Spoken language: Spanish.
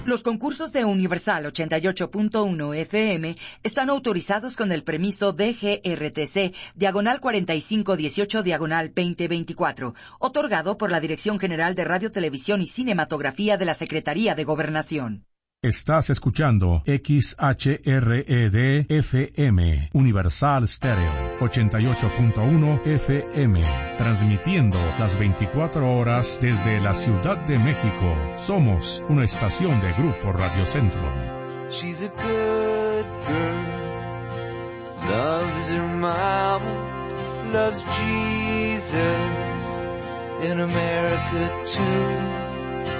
Los concursos de Universal 88.1 FM están autorizados con el permiso DGRTC, diagonal 4518, diagonal 2024, otorgado por la Dirección General de Radio, Televisión y Cinematografía de la Secretaría de Gobernación. Estás escuchando XHRED-FM, Universal Stereo, 88.1 FM, transmitiendo las 24 horas desde la Ciudad de México. Somos una estación de Grupo Radio Centro. She's a good girl, loves her mama, loves Jesus, in America too.